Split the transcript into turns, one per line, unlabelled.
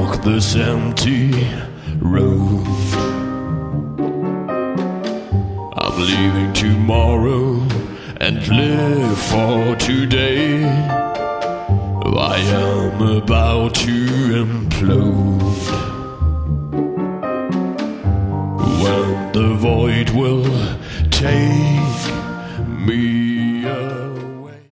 walk this empty road. I'm leaving tomorrow and live for today. I am about to implode. When the void will take me